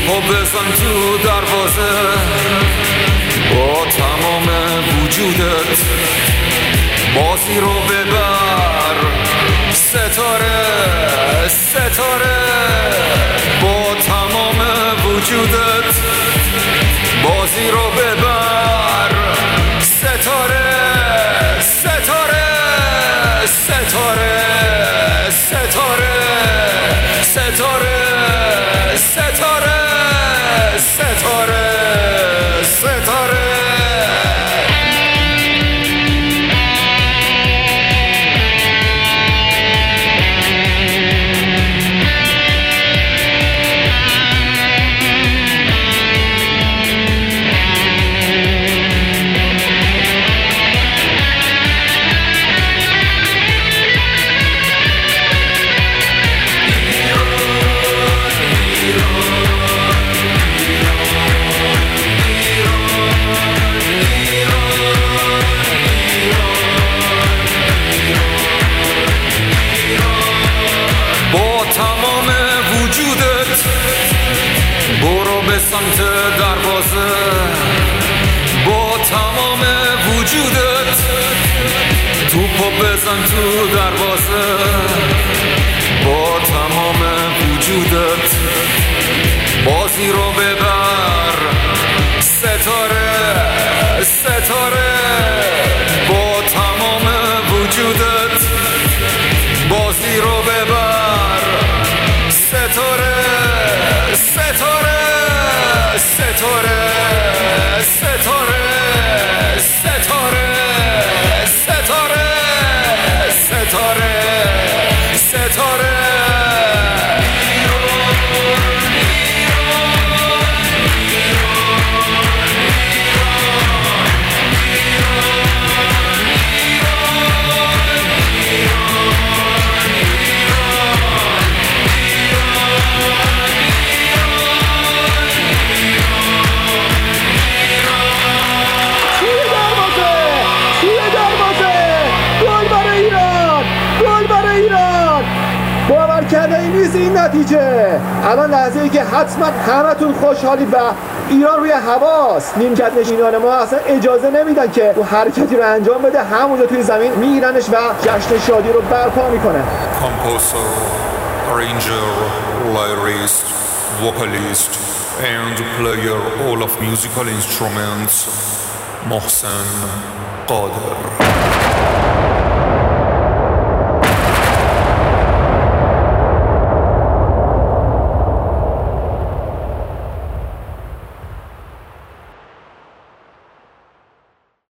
توپو بزن تو دروازه با تمام وجودت، بازی رو ببر ستاره ستاره، با تمام وجودت بازی رو ببر ستاره ستاره ستاره ستاره ستاره ستاره ستاره ستاره. تمام وجودت برو به سمت دروازه، با تمام وجودت توپو بزن تو دروازه، با تمام وجودت بازی رو ببر ستاره ستاره، با تمام وجودت بازی رو ببر ستاره ستاره ستاره ستاره ستاره ستاره ستاره ستاره. کرده این نیست این نتیجه. الان لحظه ای که حتما همتون خوشحالید و ایران روی هواست. نیمکت نشینان ما اصلا اجازه نمیدن که اون حرکتی رو انجام بده، همونجا توی زمین میگیرنش و جشن شادی رو برپا میکنه. Composer, arranger, lyrist, vocalist and player all of musical instruments محسن قادر.